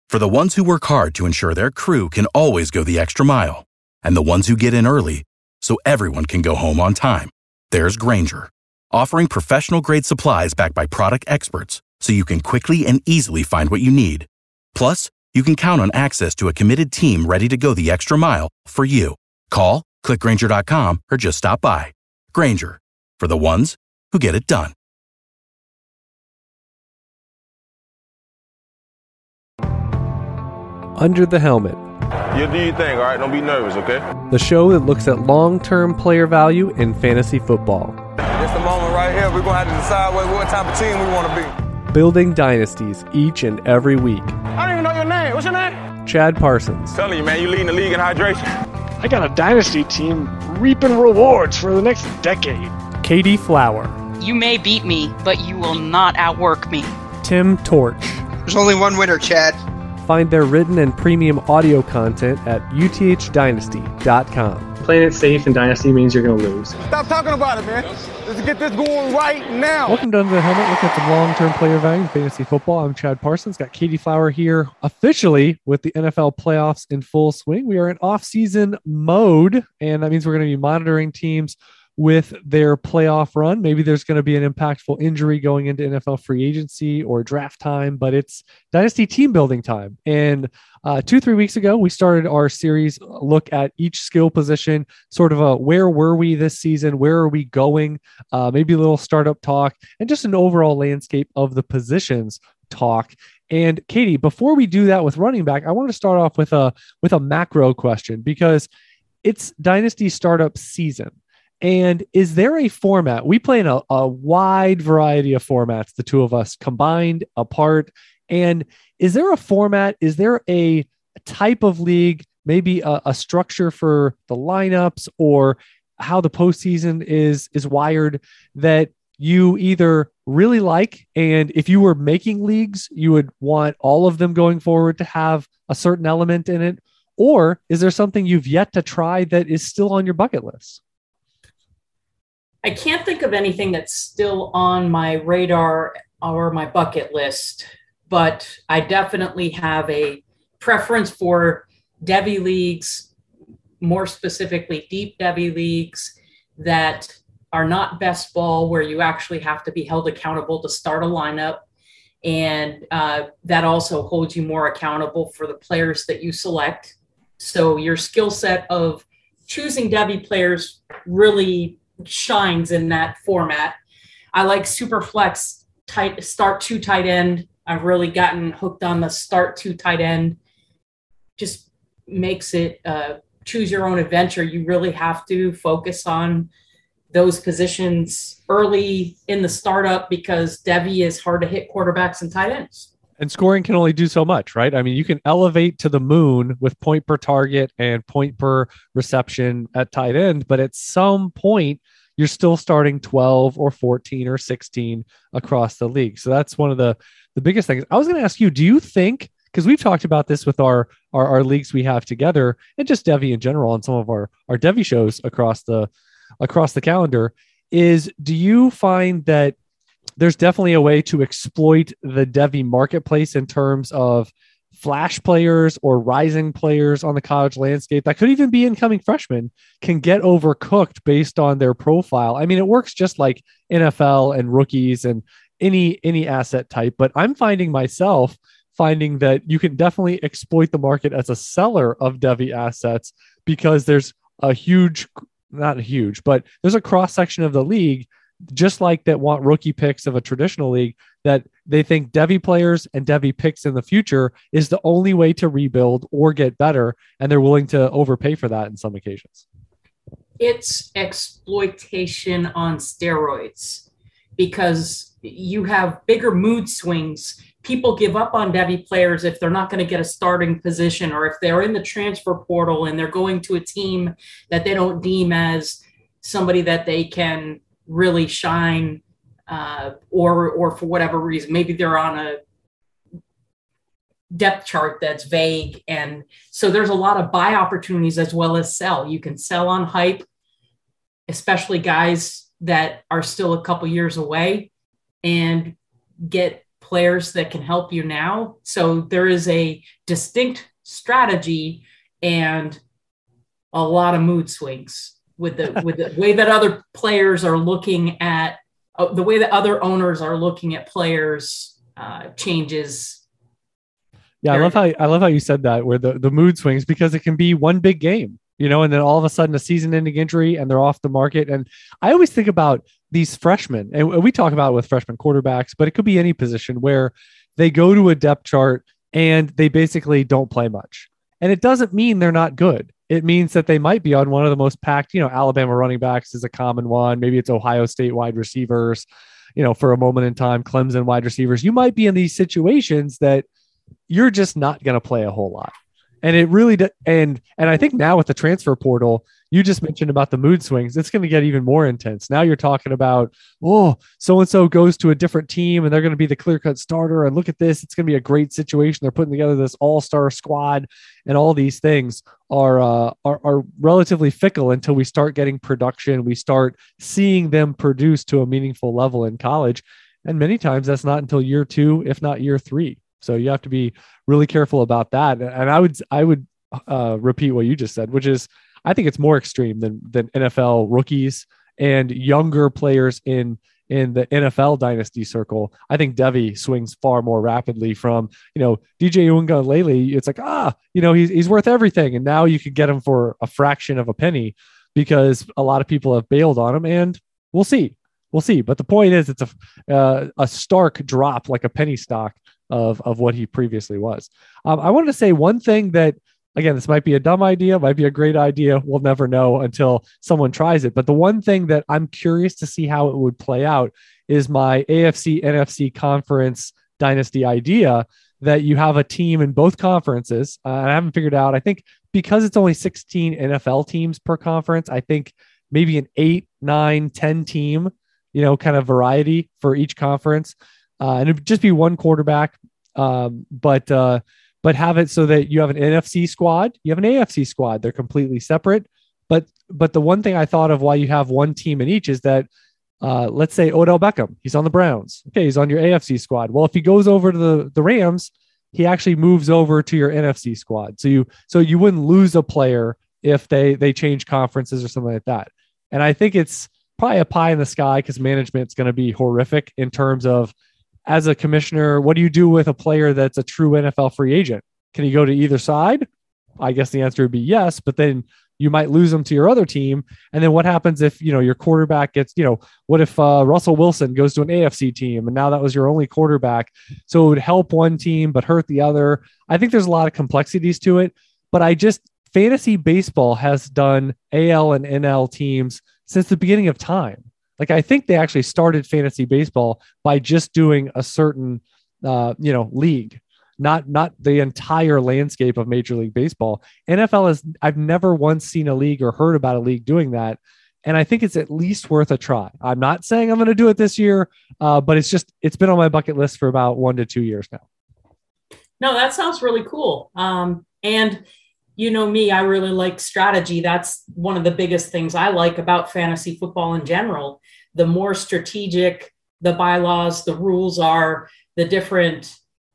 For the ones who work hard to ensure their crew can always go the extra mile, and the ones who get in early so everyone can go home on time, there's Grainger, offering professional-grade supplies backed by product experts so you can quickly and easily find what you need. Plus, you can count on access to a committed team ready to go the extra mile for you. Call, click Grainger.com, or just stop by. Grainger, for the ones who get it done. Under the Helmet. You do your thing, all right? Don't be nervous, okay? The show that looks at long-term player value in fantasy football. This the moment right here. We're going to have to decide what type of team we want to be. Building dynasties each and every week. I don't even know your name. What's your name? Chad Parsons. Telling you, man, you leading the league in hydration. I got a dynasty team reaping rewards for the next decade. Katie Flower. You may beat me, but you will not outwork me. Tim Torch. There's only one winner, Chad. Find their written and premium audio content at uthdynasty.com. Playing it safe in Dynasty means you're going to lose. Stop talking about it, man. Let's get this going right now. Welcome to Under the Helmet. Look at some long-term player value in fantasy football. I'm Chad Parsons. Got Katie Flower here officially with the NFL playoffs in full swing. We are in off-season mode, and that means we're going to be monitoring teams with their playoff run. Maybe there's going to be an impactful injury going into NFL free agency or draft time, but it's dynasty team building time. And 2-3 weeks ago, we started our series look at each skill position, sort of a where were we this season? Where are we going? Maybe a little startup talk and just an overall landscape of the positions talk. And Katie, before we do that with running back, I want to start off with a macro question because it's dynasty startup season. And is there a format? We play in a wide variety of formats, the two of us combined, apart. And is there a format? Is there a type of league, maybe a structure for the lineups or how the postseason is wired that you either really like, and if you were making leagues, you would want all of them going forward to have a certain element in it? Or is there something you've yet to try that is still on your bucket list? I can't think of anything that's still on my radar or my bucket list, but I definitely have a preference for Devy leagues, more specifically deep Devy leagues that are not best ball, where you actually have to be held accountable to start a lineup. And that also holds you more accountable for the players that you select. So your skill set of choosing Devy players really shines in that format. I like super flex start two tight end. I've really gotten hooked on the start two tight end. Just makes it choose your own adventure. You really have to focus on those positions early in the startup because Devy is hard to hit quarterbacks and tight ends. And scoring can only do so much, right? I mean, you can elevate to the moon with point per target and point per reception at tight end, but at some point, you're still starting 12 or 14 or 16 across the league. So that's one of the biggest things. I was going to ask you, do you think, because we've talked about this with our leagues we have together and just Devy in general on some of our Devy shows across the calendar, do you find that there's definitely a way to exploit the Devy marketplace in terms of flash players or rising players on the college landscape that could even be incoming freshmen can get overcooked based on their profile? I mean, it works just like NFL and rookies and any asset type, but I'm finding that you can definitely exploit the market as a seller of Devy assets because there's there's a cross section of the league just like that want rookie picks of a traditional league that they think Devy players and Devy picks in the future is the only way to rebuild or get better. And they're willing to overpay for that in some occasions. It's exploitation on steroids because you have bigger mood swings. People give up on Devy players if they're not going to get a starting position or if they're in the transfer portal and they're going to a team that they don't deem as somebody that they can really shine or for whatever reason, maybe they're on a depth chart that's vague. And so there's a lot of buy opportunities as well as sell. You can sell on hype, especially guys that are still a couple years away, and get players that can help you now. So there is a distinct strategy and a lot of mood swings with the way that other players are looking at the way that other owners are looking at players changes. Yeah, I love how you said that, where the mood swings, because it can be one big game, and then all of a sudden a season-ending injury and they're off the market. And I always think about these freshmen, and we talk about it with freshman quarterbacks, but it could be any position where they go to a depth chart and they basically don't play much. And it doesn't mean they're not good. It means that they might be on one of the most packed, Alabama running backs is a common one. Maybe it's Ohio State wide receivers, for a moment in time, Clemson wide receivers. You might be in these situations that you're just not going to play a whole lot. And it really, and I think now with the transfer portal, you just mentioned about the mood swings, it's going to get even more intense. Now you're talking about, so-and-so goes to a different team and they're going to be the clear-cut starter. And look at this, it's going to be a great situation. They're putting together this all-star squad, and all these things are relatively fickle until we start getting production. We start seeing them produce to a meaningful level in college. And many times that's not until year 2, if not year 3. So you have to be really careful about that. And I would repeat what you just said, which is, I think it's more extreme than NFL rookies and younger players in the NFL dynasty circle. I think Devy swings far more rapidly from, DJ Uiagalelei. It's like, he's worth everything. And now you could get him for a fraction of a penny because a lot of people have bailed on him, and we'll see. But the point is, it's a stark drop, like a penny stock of what he previously was. I wanted to say one thing that, again, this might be a dumb idea, might be a great idea. We'll never know until someone tries it. But the one thing that I'm curious to see how it would play out is my AFC NFC conference dynasty idea, that you have a team in both conferences. I haven't figured out, I think because it's only 16 NFL teams per conference, I think maybe an 8, 9, 10 team, kind of variety for each conference. And it'd just be one quarterback. But have it so that you have an NFC squad, you have an AFC squad. They're completely separate. But the one thing I thought of why you have one team in each is that, let's say Odell Beckham, he's on the Browns. Okay, he's on your AFC squad. Well, if he goes over to the Rams, he actually moves over to your NFC squad. So you wouldn't lose a player if they change conferences or something like that. And I think it's probably a pie in the sky because management's going to be horrific in terms of, as a commissioner, what do you do with a player that's a true NFL free agent? Can he go to either side? I guess the answer would be yes, but then you might lose him to your other team. And then what happens if, your quarterback gets, what if Russell Wilson goes to an AFC team and now that was your only quarterback? So it would help one team, but hurt the other. I think there's a lot of complexities to it, but fantasy baseball has done AL and NL teams since the beginning of time. Like, I think they actually started fantasy baseball by just doing a certain, league, not the entire landscape of Major League Baseball. NFL I've never once seen a league or heard about a league doing that. And I think it's at least worth a try. I'm not saying I'm going to do it this year, but it's been on my bucket list for about 1 to 2 years now. No, that sounds really cool. And me, I really like strategy. That's one of the biggest things I like about fantasy football in general. The more strategic the bylaws, the rules are, the different.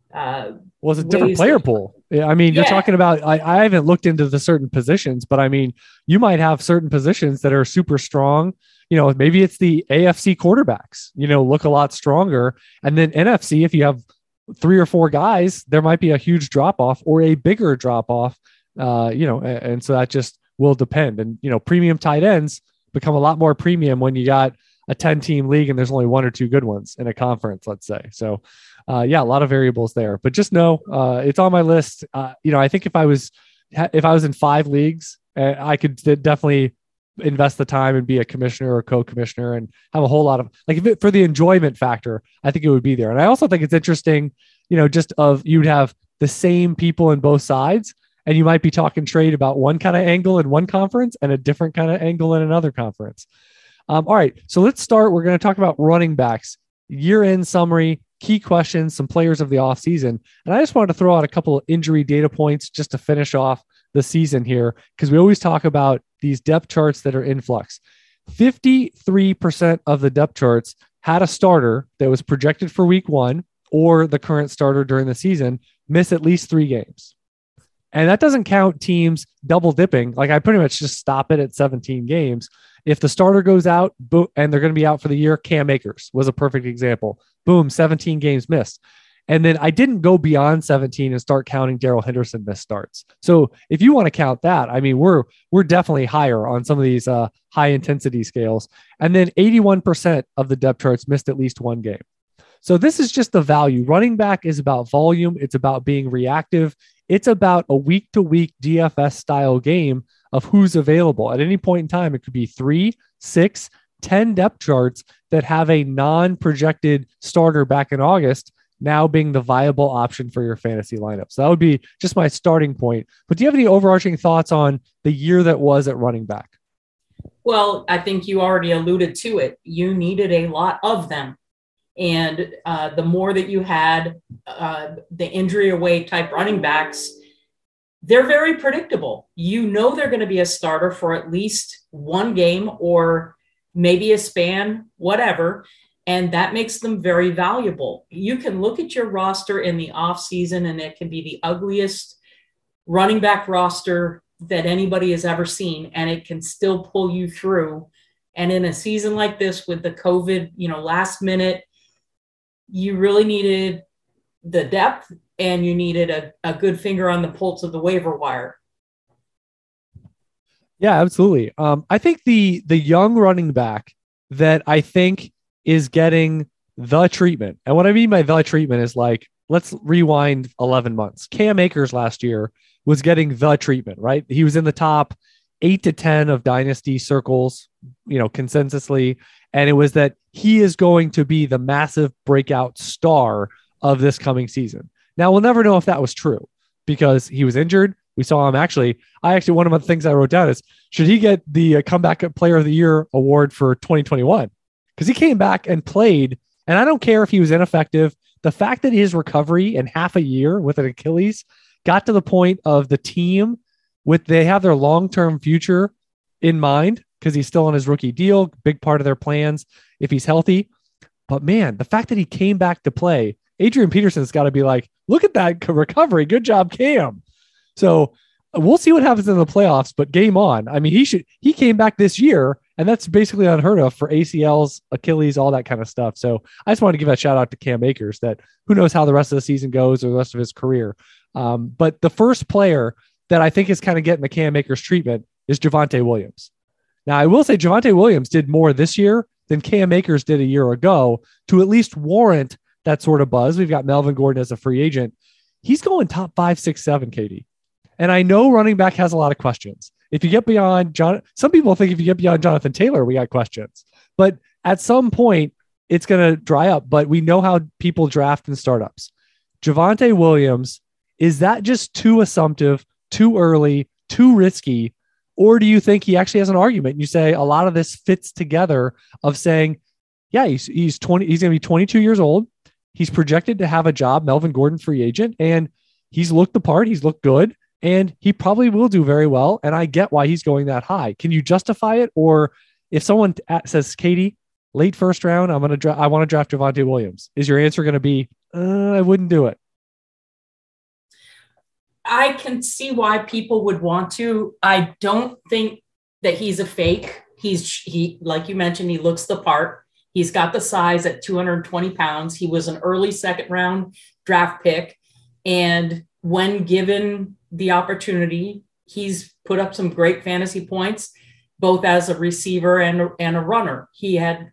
It's a different player pool. I mean, you're talking about, I haven't looked into the certain positions, but I mean, you might have certain positions that are super strong. Maybe it's the AFC quarterbacks, look a lot stronger. And then NFC, if you have 3 or 4 guys, there might be a huge drop off or a bigger drop off. And so that just will depend. And, premium tight ends become a lot more premium when you got a 10-team league and there's only 1 or 2 good ones in a conference, let's say. So, a lot of variables there, but just know it's on my list. I think if I was in 5 leagues, I could definitely invest the time and be a commissioner or co-commissioner and have a whole lot of for the enjoyment factor. I think it would be there. And I also think it's interesting, you'd have the same people in both sides. And you might be talking trade about one kind of angle in one conference and a different kind of angle in another conference. All right. So let's start. We're going to talk about running backs, year-end summary, key questions, some players of the offseason. And I just wanted to throw out a couple of injury data points just to finish off the season here, because we always talk about these depth charts that are in flux. 53% of the depth charts had a starter that was projected for week 1 or the current starter during the season miss at least 3 games. And that doesn't count teams double dipping. Like, I pretty much just stop it at 17 games. If the starter goes out and they're going to be out for the year, Cam Akers was a perfect example. Boom, 17 games missed. And then I didn't go beyond 17 and start counting Darrell Henderson missed starts. So if you want to count that, I mean, we're definitely higher on some of these high intensity scales. And then 81% of the depth charts missed at least 1 game. So this is just the value. Running back is about volume. It's about being reactive. It's about a week-to-week DFS style game of who's available. At any point in time, it could be 3, 6, 10 depth charts that have a non-projected starter back in August now being the viable option for your fantasy lineup. So that would be just my starting point. But do you have any overarching thoughts on the year that was at running back? Well, I think you already alluded to it. You needed a lot of them. And the more that you had the injury away type running backs, they're very predictable. You know they're going to be a starter for at least 1 game or maybe a span, whatever. And that makes them very valuable. You can look at your roster in the offseason, and it can be the ugliest running back roster that anybody has ever seen, and it can still pull you through. And in a season like this with the COVID, last minute, you really needed the depth and you needed a good finger on the pulse of the waiver wire. Yeah, absolutely. I think the young running back that I think is getting the treatment, and what I mean by the treatment is, like, let's rewind 11 months. Cam Akers last year was getting the treatment, right? He was in the top 8 to 10 of dynasty circles, consensusly. And it was that he is going to be the massive breakout star of this coming season. Now, we'll never know if that was true because he was injured. We saw him one of the things I wrote down is, should he get the Comeback Player of the Year award for 2021? Because he came back and played, and I don't care if he was ineffective. The fact that his recovery in half a year with an Achilles got to the point of the team they have their long-term future in mind because he's still on his rookie deal, big part of their plans if he's healthy. But man, the fact that he came back to play, Adrian Peterson's got to be like, look at that recovery. Good job, Cam. So we'll see what happens in the playoffs, but game on. I mean, he came back this year, and that's basically unheard of for ACLs, Achilles, all that kind of stuff. So I just wanted to give a shout out to Cam Akers, that who knows how the rest of the season goes or the rest of his career. But the first player that I think is kind of getting the Cam Akers treatment is Javonte Williams. Now, I will say Javonte Williams did more this year than Cam Akers did a year ago to at least warrant that sort of buzz. We've got Melvin Gordon as a free agent. He's going top 5, 6, 7, Katie. And I know running back has a lot of questions. If you get beyond some people think if you get beyond Jonathan Taylor, we got questions. But at some point, it's going to dry up. But we know how people draft in startups. Javonte Williams, is that just too assumptive, too early, too risky? Or do you think he actually has an argument? And you say a lot of this fits together of saying, yeah, he's 20, he's going to be 22 years old. He's projected to have a job, Melvin Gordon free agent, and he's looked the part. He's looked good, and he probably will do very well. And I get why he's going that high. Can you justify it? Or if someone says, Katie, late first round, I want to draft Javonte Williams, is your answer going to be, I wouldn't do it? I can see why people would want to. I don't think that he's a fake. He, like you mentioned, he looks the part. He's got the size at 220 pounds. He was an early second round draft pick. And when given the opportunity, he's put up some great fantasy points, both as a receiver and a runner. He had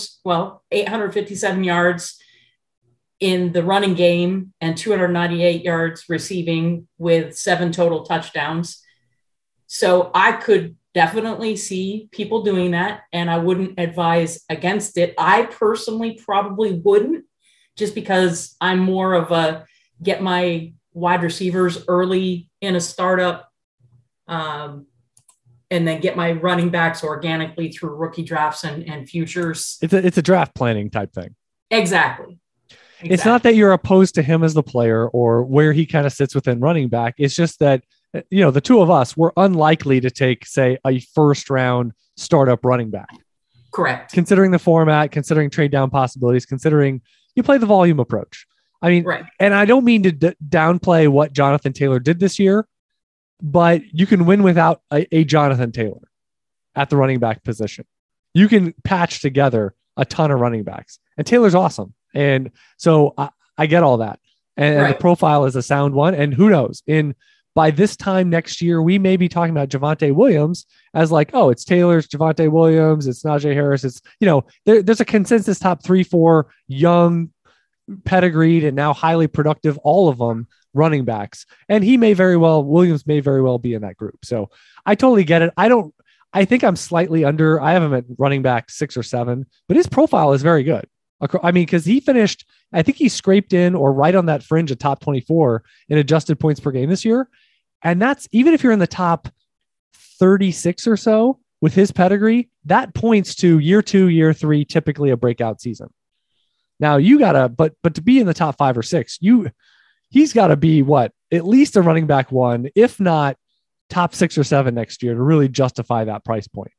857 yards in the running game and 298 yards receiving with 7 total touchdowns. So I could definitely see people doing that, and I wouldn't advise against it. I personally probably wouldn't, just because I'm more of a get my wide receivers early in a startup and then get my running backs organically through rookie drafts and futures. It's a draft planning type thing. Exactly. It's not that you're opposed to him as the player or where he kind of sits within running back. It's just that, the two of us were unlikely to take, say, a first round startup running back. Correct. Considering the format, considering trade down possibilities, considering you play the volume approach. I mean, and I don't mean to downplay what Jonathan Taylor did this year, but you can win without a Jonathan Taylor at the running back position. You can patch together a ton of running backs, and Taylor's awesome. And so I get all that. And the profile is a sound one. And who knows, by this time next year, we may be talking about Javonte Williams as like, oh, it's Taylor's Javonte Williams. It's Najee Harris. It's, there's a consensus top 3-4 young, pedigreed, and now highly productive, all of them running backs. And Williams may very well be in that group. So I totally get it. I think I'm slightly under. I have him at running back 6 or 7, but his profile is very good. I mean, because he finished, I think he scraped in or right on that fringe of top 24 in adjusted points per game this year. And that's, even if you're in the top 36 or so with his pedigree, that points to year 2, year 3, typically a breakout season. Now you gotta, but to be in the top 5 or 6, he's got to be at least a running back 1, if not top 6 or 7 next year to really justify that price point.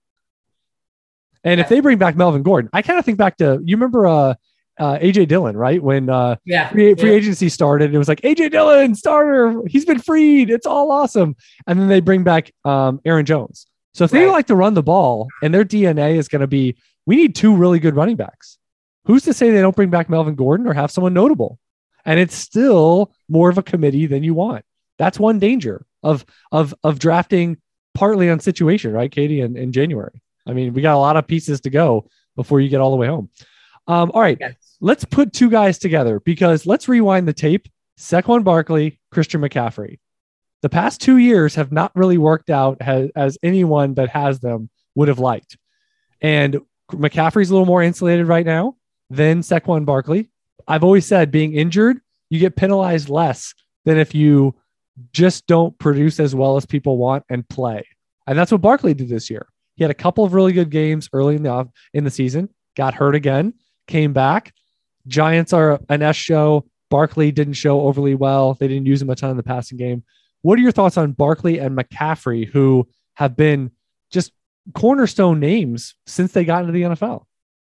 And if they bring back Melvin Gordon, I kind of think back to, you remember AJ Dillon, right? When free agency started, it was like, AJ Dillon, starter, he's been freed. It's all awesome. And then they bring back Aaron Jones. So if they like to run the ball and their DNA is going to be, we need 2 really good running backs. Who's to say they don't bring back Melvin Gordon or have someone notable? And it's still more of a committee than you want. That's one danger of drafting partly on situation, right, Katie, in January. I mean, we got a lot of pieces to go before you get all the way home. All right, Let's put 2 guys together, because let's rewind the tape. Saquon Barkley, Christian McCaffrey. The past 2 years have not really worked out as anyone that has them would have liked. And McCaffrey's a little more insulated right now than Saquon Barkley. I've always said, being injured, you get penalized less than if you just don't produce as well as people want and play. And that's what Barkley did this year. He had a couple of really good games early in the season, got hurt again, came back. Giants are an S show. Barkley didn't show overly well. They didn't use him a ton in the passing game. What are your thoughts on Barkley and McCaffrey, who have been just cornerstone names since they got into the NFL?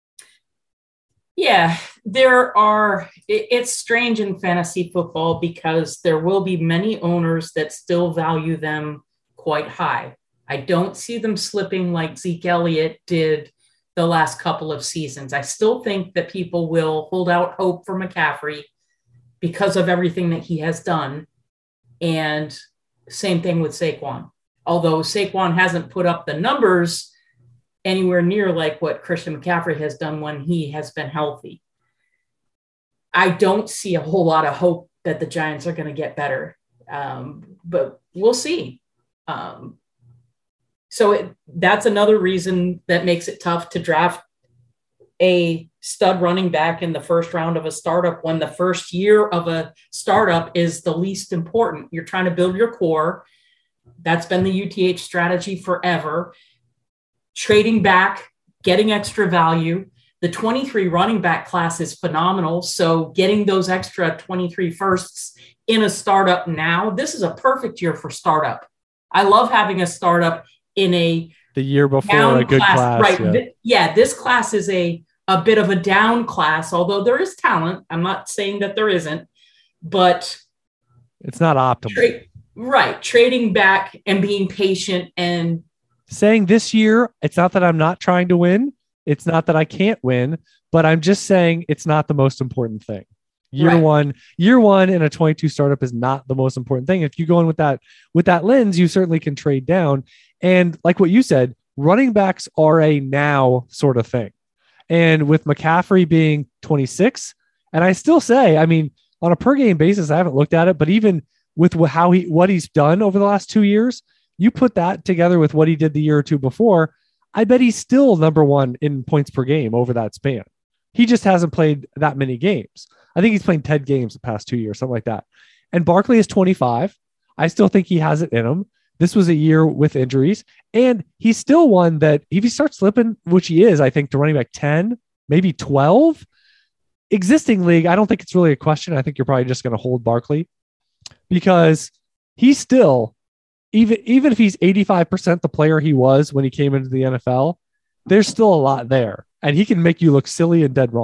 Yeah, it's strange in fantasy football because there will be many owners that still value them quite high. I don't see them slipping like Zeke Elliott did the last couple of seasons. I still think that people will hold out hope for McCaffrey because of everything that he has done. And same thing with Saquon. Although Saquon hasn't put up the numbers anywhere near like what Christian McCaffrey has done when he has been healthy. I don't see a whole lot of hope that the Giants are going to get better, but we'll see. That's another reason that makes it tough to draft a stud running back in the first round of a startup when the first year of a startup is the least important. You're trying to build your core. That's been the UTH strategy forever. Trading back, getting extra value. The 23 running back class is phenomenal. So getting those extra 23 firsts in a startup now, this is a perfect year for startup. I love having a startup in the year before a good class. Right. Yeah. This class is a bit of a down class, although there is talent. I'm not saying that there isn't, but it's not optimal. Trading back and being patient and saying this year, it's not that I'm not trying to win. It's not that I can't win, but I'm just saying it's not the most important thing. Year one in a 22 startup is not the most important thing. If you go in with that lens, you certainly can trade down. And like what you said, running backs are a now sort of thing. And with McCaffrey being 26, and I still say, I mean, on a per game basis, I haven't looked at it, but even with what he's done over the last 2 years, you put that together with what he did the year or two before, I bet he's still number 1 in points per game over that span. He just hasn't played that many games. I think he's played 10 games the past 2 years, something like that. And Barkley is 25. I still think he has it in him. This was a year with injuries, and he's still one that if he starts slipping, which he is, I think, to running back 10, maybe 12, existing league, I don't think it's really a question. I think you're probably just going to hold Barkley because he's still, even if he's 85% the player he was when he came into the NFL, there's still a lot there, and he can make you look silly and dead wrong.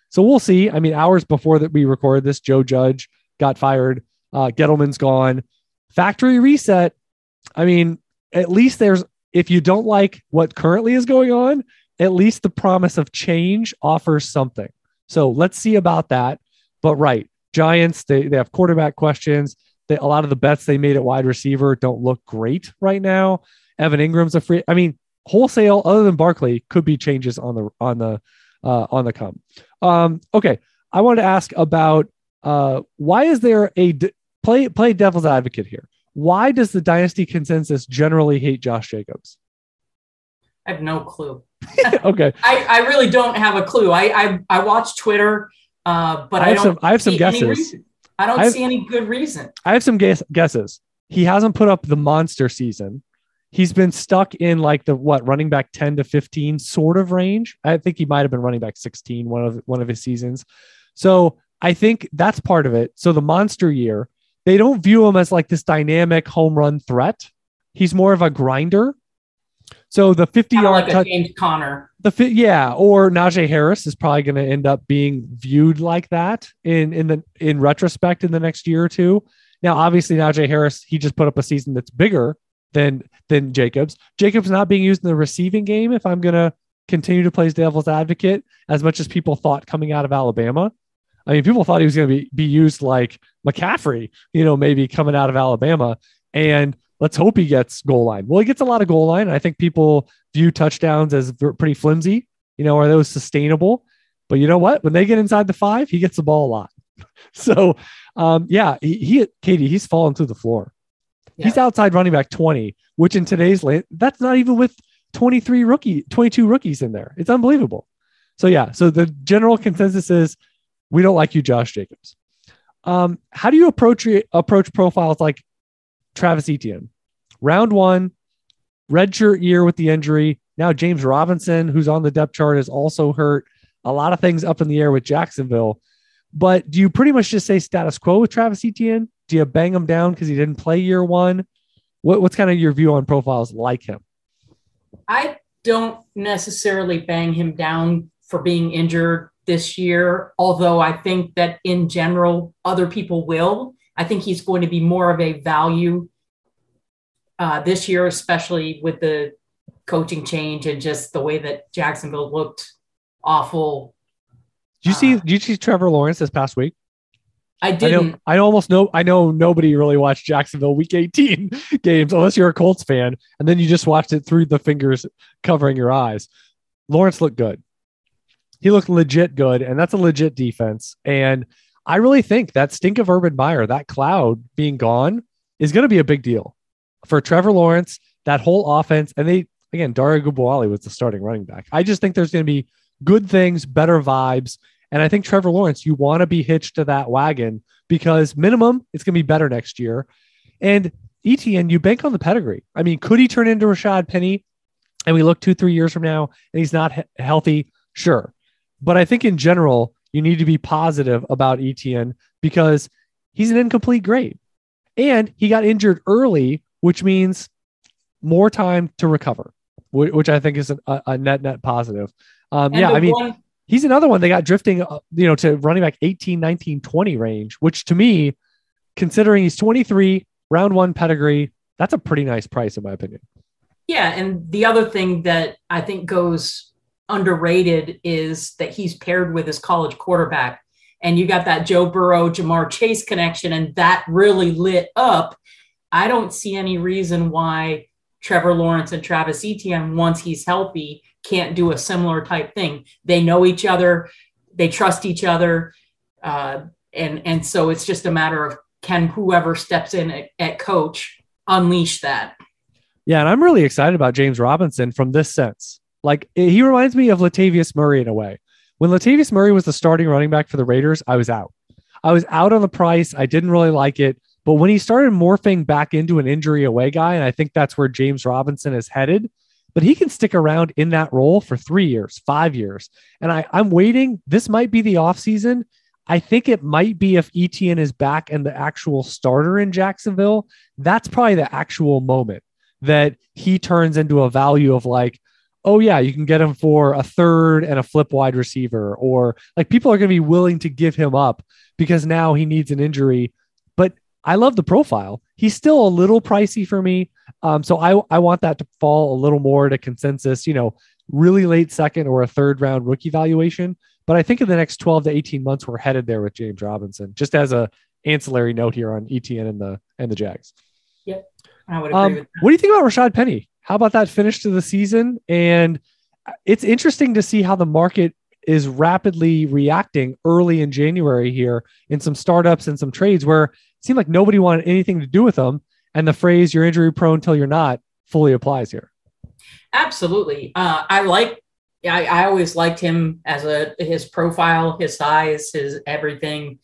So we'll see. I mean, hours before that we recorded this, Joe Judge got fired. Gettleman's gone. Factory reset. I mean, at least if you don't like what currently is going on, at least the promise of change offers something. So let's see about that. But right, Giants, they have quarterback questions. A lot of the bets they made at wide receiver don't look great right now. Evan Ingram's a free. I mean, wholesale other than Barkley could be changes on the come. Okay, I wanted to ask about why is there play devil's advocate here? Why does the dynasty consensus generally hate Josh Jacobs? I have no clue. Okay, I really don't have a clue. I watch Twitter, but I have some guesses. I don't see any good reason. I have some guesses. He hasn't put up the monster season. He's been stuck in like the running back 10 to 15 sort of range. I think he might have been running back 16 one of his seasons. So I think that's part of it. So the monster year, they don't view him as like this dynamic home run threat. He's more of a grinder. So the 50-yard like James Conner. Or Najee Harris is probably going to end up being viewed like that in retrospect in the next year or two. Now, obviously, Najee Harris, he just put up a season that's bigger than Jacobs. Jacobs not being used in the receiving game, if I'm going to continue to play devil's advocate, as much as people thought coming out of Alabama. I mean, people thought he was going to be used like McCaffrey, maybe coming out of Alabama. And let's hope he gets goal line. Well, he gets a lot of goal line. I think people view touchdowns as pretty flimsy. Are those sustainable? But you know what? When they get inside the 5, he gets the ball a lot. So, Katie, he's fallen through the floor. Yeah. He's outside running back 20, which in today's that's not even with 22 rookies in there. It's unbelievable. So so the general consensus is we don't like you, Josh Jacobs. How do you approach profiles like Travis Etienne? Round 1, redshirt year with the injury. Now James Robinson, who's on the depth chart, is also hurt. A lot of things up in the air with Jacksonville. But do you pretty much just say status quo with Travis Etienne? Do you bang him down because he didn't play year 1? What's kind of your view on profiles like him? I don't necessarily bang him down for being injured this year, although I think that in general, other people will. I think he's going to be more of a value this year, especially with the coaching change and just the way that Jacksonville looked awful. Did you see Trevor Lawrence this past week? I didn't. I know nobody really watched Jacksonville week 18 games unless you're a Colts fan, and then you just watched it through the fingers covering your eyes. Lawrence looked good. He looked legit good, and that's a legit defense. And I really think that stink of Urban Meyer, that cloud being gone, is going to be a big deal for Trevor Lawrence, that whole offense. And Dario Gubawale was the starting running back. I just think there's going to be good things, better vibes. And I think Trevor Lawrence, you want to be hitched to that wagon because minimum, it's going to be better next year. And Etienne, you bank on the pedigree. I mean, could he turn into Rashad Penny and we look 2-3 years from now and he's not healthy? Sure. But I think in general, you need to be positive about Etienne because he's an incomplete grade. And he got injured early, which means more time to recover, which I think is a net positive. He's another one they got drifting, to running back 18, 19, 20 range, which to me, considering he's 23, round 1 pedigree, that's a pretty nice price in my opinion. Yeah. And the other thing that I think goes underrated is that he's paired with his college quarterback, and you got that Joe Burrow, Jamar Chase connection, and that really lit up. I don't see any reason why Trevor Lawrence and Travis Etienne, once he's healthy, can't do a similar type thing. They know each other, they trust each other, and so it's just a matter of can whoever steps in at coach unleash that. Yeah, and I'm really excited about James Robinson from this sense. Like, he reminds me of Latavius Murray in a way. When Latavius Murray was the starting running back for the Raiders, I was out. I was out on the price. I didn't really like it. But when he started morphing back into an injury away guy, and I think that's where James Robinson is headed, but he can stick around in that role for 3 years, 5 years. And I'm waiting. This might be the offseason. I think it might be if Etienne is back and the actual starter in Jacksonville, that's probably the actual moment that he turns into a value of like, oh yeah, you can get him for a third and a flip wide receiver, or like people are going to be willing to give him up because now he needs an injury. But I love the profile. He's still a little pricey for me. So I want that to fall a little more to consensus, really late second or a third round rookie valuation. But I think in the next 12 to 18 months, we're headed there with James Robinson, just as a ancillary note here on ETN and the Jags. Yep. I would agree with that. What do you think about Rashad Penny? How about that finish to the season? And it's interesting to see how the market is rapidly reacting early in January here in some startups and some trades where it seemed like nobody wanted anything to do with them. And the phrase "you're injury prone till you're not" fully applies here. Absolutely. I always liked him as his profile, his size, his everything.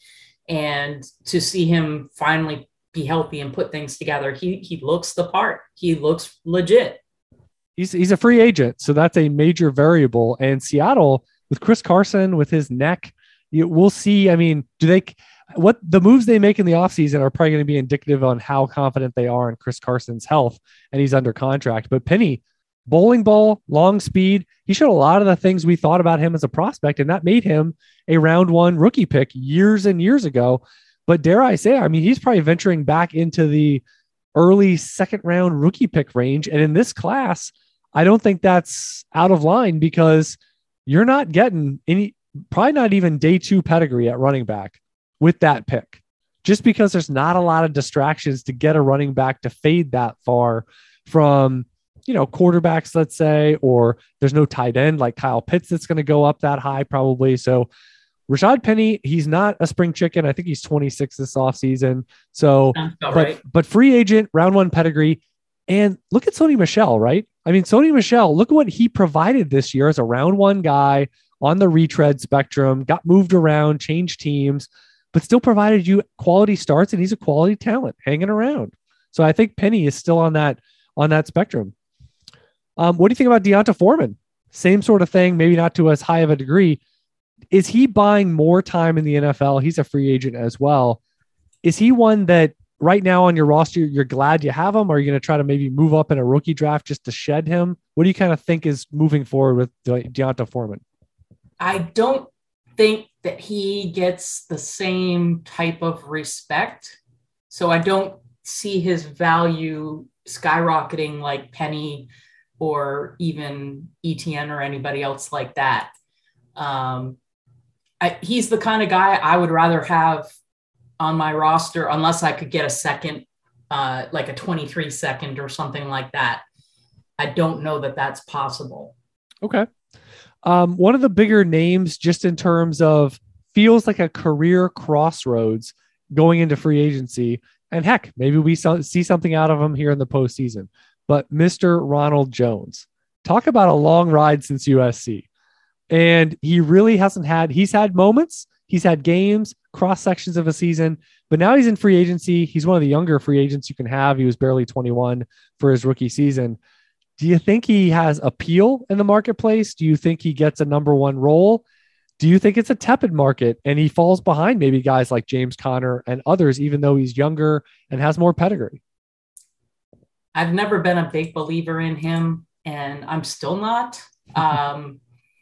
And to see him finally be healthy and put things together, he looks the part. He looks legit. He's a free agent, so that's a major variable. And Seattle, with Chris Carson, with his neck, we'll see. I mean, what the moves they make in the offseason are probably going to be indicative on how confident they are in Chris Carson's health, and he's under contract. But Penny, bowling ball, long speed, he showed a lot of the things we thought about him as a prospect, and that made him a round one rookie pick years and years ago. But dare I say, I mean, he's probably venturing back into the early second round rookie pick range. And in this class, I don't think that's out of line because you're not getting probably not even day two pedigree at running back with that pick, just because there's not a lot of distractions to get a running back to fade that far from, quarterbacks, let's say, or there's no tight end like Kyle Pitts that's going to go up that high probably. So Rashad Penny, he's not a spring chicken. I think he's 26 this offseason. So, but free agent, round one pedigree. And look at Sony Michel, right? I mean, Sony Michel, look at what he provided this year as a round one guy on the retread spectrum, got moved around, changed teams, but still provided you quality starts. And he's a quality talent hanging around. So I think Penny is still on that spectrum. What do you think about Deonta Foreman? Same sort of thing, maybe not to as high of a degree. Is he buying more time in the NFL? He's a free agent as well. Is he one that right now on your roster, you're glad you have him? Or are you going to try to maybe move up in a rookie draft just to shed him? What do you kind of think is moving forward with Deonta Foreman? I don't think that he gets the same type of respect. So I don't see his value skyrocketing like Penny or even ETN or anybody else like that. He's the kind of guy I would rather have on my roster unless I could get a second, like a 23 second or something like that. I don't know that that's possible. Okay. One of the bigger names just in terms of feels like a career crossroads going into free agency. And heck, maybe we see something out of him here in the postseason. But Mr. Ronald Jones, talk about a long ride since USC. And he really he's had moments, he's had games, cross sections of a season, but now he's in free agency. He's one of the younger free agents you can have. He was barely 21 for his rookie season. Do you think he has appeal in the marketplace? Do you think he gets a number one role? Do you think it's a tepid market and he falls behind maybe guys like James Conner and others, even though he's younger and has more pedigree? I've never been a big believer in him, and I'm still not. And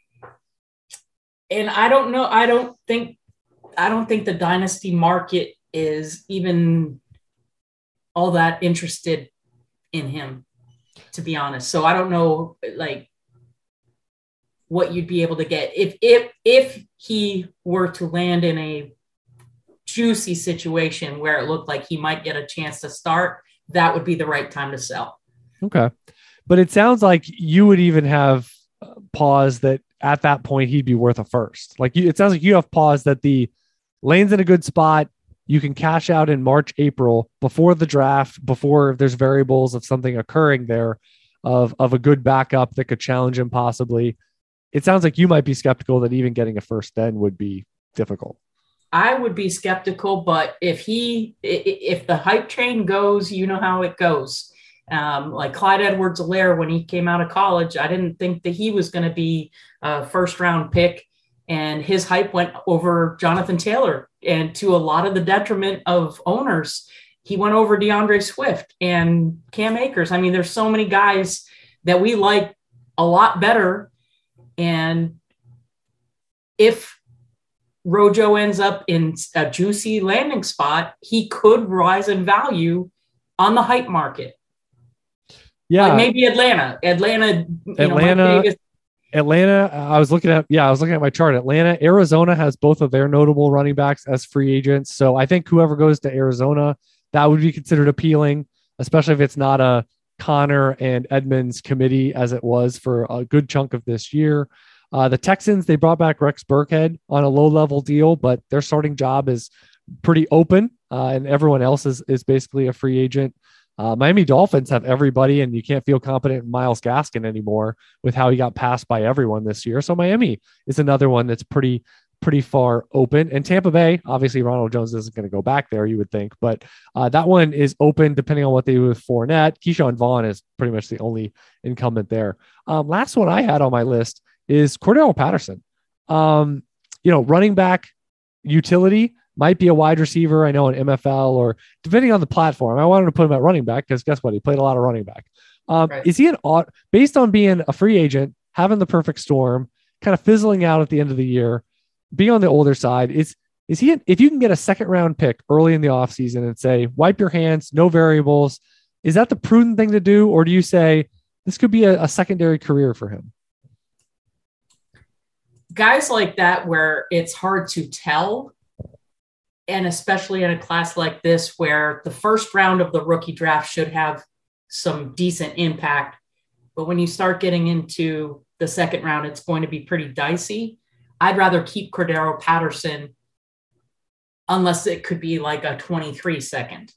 I don't know. I don't think the dynasty market is even all that interested in him, to be honest. So I don't know, like, what you'd be able to get if he were to land in a juicy situation where it looked like he might get a chance to start. That would be the right time to sell. Okay. But it sounds like you would even have pause that at that point he'd be worth a first. Like it sounds like you have pause that the lane's in a good spot. You can cash out in March, April before the draft, before there's variables of something occurring there of a good backup that could challenge him possibly. It sounds like you might be skeptical that even getting a first then would be difficult. I would be skeptical, but if the hype train goes, you know how it goes. Like Clyde Edwards-Helaire, when he came out of college, I didn't think that he was going to be a first round pick, and his hype went over Jonathan Taylor, and to a lot of the detriment of owners, he went over DeAndre Swift and Cam Akers. I mean, there's so many guys that we like a lot better. And if Rojo ends up in a juicy landing spot, he could rise in value on the hype market. Yeah. Like maybe Atlanta, Atlanta, I was looking at my chart. Atlanta, Arizona has both of their notable running backs as free agents. So I think whoever goes to Arizona, that would be considered appealing, especially if it's not a Connor and Edmonds committee as it was for a good chunk of this year. The Texans, they brought back Rex Burkhead on a low-level deal, but their starting job is pretty open, and everyone else is basically a free agent. Miami Dolphins have everybody, and you can't feel confident in Myles Gaskin anymore with how he got passed by everyone this year. So Miami is another one that's pretty far open. And Tampa Bay, obviously Ronald Jones isn't going to go back there, you would think, but that one is open depending on what they do with Fournette. Keyshawn Vaughn is pretty much the only incumbent there. Last one I had on my list is Cordero Patterson. Running back utility, might be a wide receiver, I know, in MFL, or depending on the platform. I wanted to put him at running back because guess what? He played a lot of running back. Right. Is he based on being a free agent, having the perfect storm, kind of fizzling out at the end of the year, being on the older side, is he, if you can get a second round pick early in the offseason and say, wipe your hands, no variables, is that the prudent thing to do? Or do you say this could be a secondary career for him? Guys like that, where it's hard to tell, and especially in a class like this, where the first round of the rookie draft should have some decent impact. But when you start getting into the second round, it's going to be pretty dicey. I'd rather keep Cordero Patterson unless it could be like a 23 second.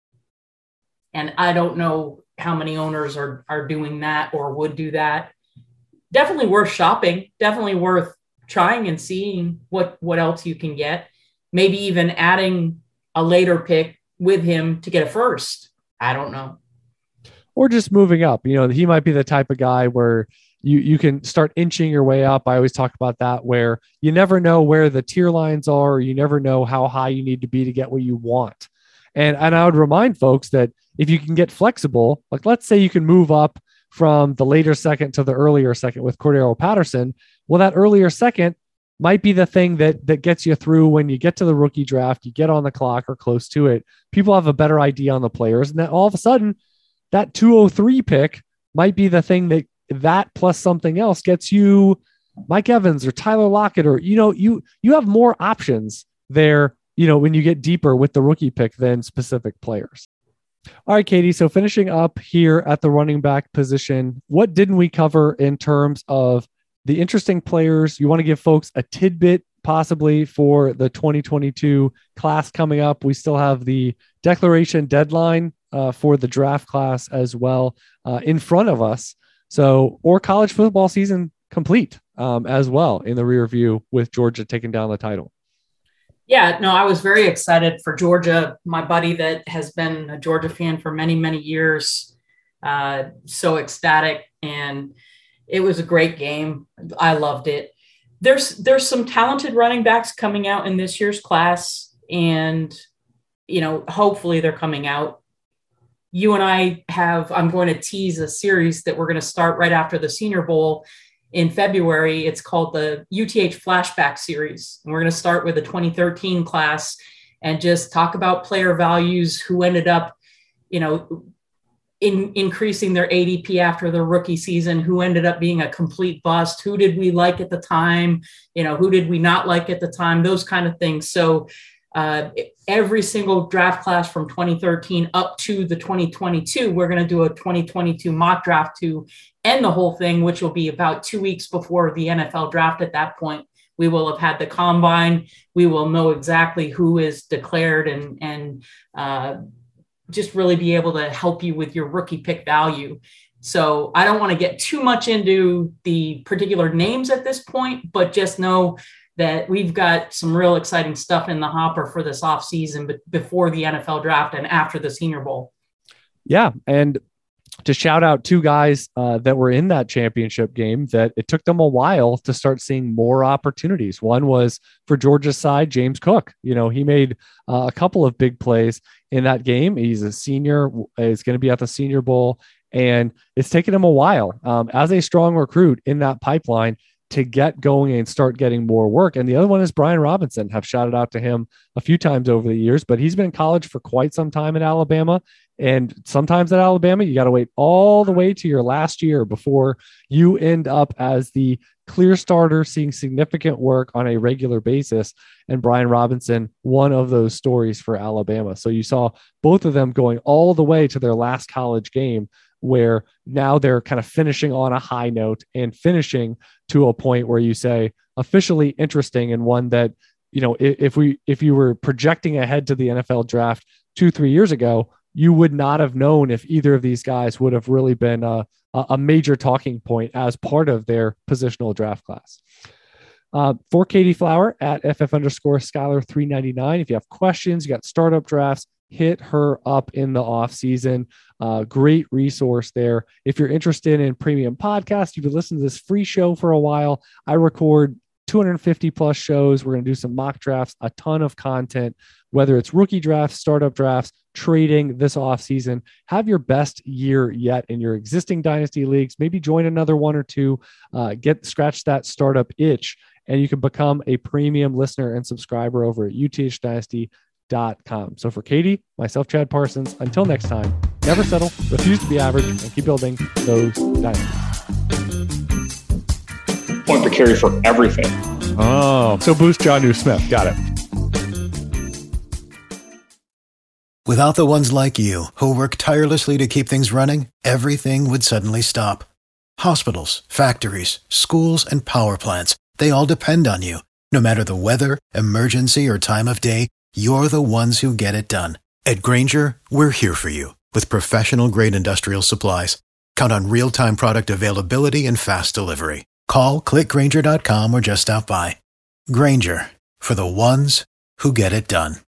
And I don't know how many owners are doing that or would do that. Definitely worth shopping, definitely worth trying and seeing what else you can get. Maybe even adding a later pick with him to get a first. I don't know. Or just moving up. He might be the type of guy where you can start inching your way up. I always talk about that, where you never know where the tier lines are. Or you never know how high you need to be to get what you want. And I would remind folks that if you can get flexible, like let's say you can move up from the later second to the earlier second with Cordero Patterson. Well, that earlier second might be the thing that gets you through when you get to the rookie draft, you get on the clock or close to it. People have a better idea on the players. And then all of a sudden, that 203 pick might be the thing that plus something else gets you Mike Evans or Tyler Lockett, or, you have more options there, when you get deeper with the rookie pick than specific players. All right, Katie. So finishing up here at the running back position, what didn't we cover in terms of the interesting players? You want to give folks a tidbit possibly for the 2022 class coming up. We still have the declaration deadline for the draft class as well in front of us. So, or college football season complete as well in the rear view with Georgia taking down the title. Yeah, no, I was very excited for Georgia. My buddy that has been a Georgia fan for many, many years, so ecstatic, and it was a great game. I loved it. There's some talented running backs coming out in this year's class, and hopefully they're coming out. You and I'm going to tease a series that we're going to start right after the Senior Bowl in February. It's called the UTH Flashback Series. And we're going to start with the 2013 class and just talk about player values, who ended up, increasing their ADP after the rookie season, who ended up being a complete bust, who did we like at the time, who did we not like at the time, those kind of things. So every single draft class from 2013 up to the 2022, we're going to do a 2022 mock draft to end the whole thing, which will be about 2 weeks before the NFL draft. At that point, we will have had the combine. We will know exactly who is declared and just really be able to help you with your rookie pick value. So I don't want to get too much into the particular names at this point, but just know that we've got some real exciting stuff in the hopper for this offseason, but before the NFL draft and after the Senior Bowl. Yeah. And to shout out two guys that were in that championship game that it took them a while to start seeing more opportunities. One was for Georgia's side, James Cook. He made a couple of big plays in that game. He's a senior, is going to be at the Senior Bowl, and it's taken him a while as a strong recruit in that pipeline to get going and start getting more work. And the other one is Brian Robinson. Have shouted out to him a few times over the years, but he's been in college for quite some time at Alabama. And sometimes at Alabama, you got to wait all the way to your last year before you end up as the clear starter, seeing significant work on a regular basis. And Brian Robinson, one of those stories for Alabama. So you saw both of them going all the way to their last college game, where now they're kind of finishing on a high note and finishing to a point where you say officially interesting, and one that, if you were projecting ahead to the NFL draft 2-3 years ago, you would not have known if either of these guys would have really been a major talking point as part of their positional draft class. For Katie Flower at FF_Skylar399. If you have questions, you got startup drafts, hit her up in the off season. Great resource there. If you're interested in premium podcasts, you've been listening to this free show for a while. I record 250 plus shows. We're going to do some mock drafts, a ton of content, whether it's rookie drafts, startup drafts, trading this off season. Have your best year yet in your existing dynasty leagues. Maybe join another one or two, scratch that startup itch, and you can become a premium listener and subscriber over at uthdynasty.com. So for Katie, myself, Chad Parsons, until next time, never settle, refuse to be average, and keep building those dynasties. Point per carry for everything. Oh, so boost Jonnu Smith. Got it. Without the ones like you, who work tirelessly to keep things running, everything would suddenly stop. Hospitals, factories, schools, and power plants, they all depend on you. No matter the weather, emergency, or time of day, you're the ones who get it done. At Grainger, we're here for you with professional-grade industrial supplies. Count on real-time product availability and fast delivery. Call, click Grainger.com, or just stop by. Grainger, for the ones who get it done.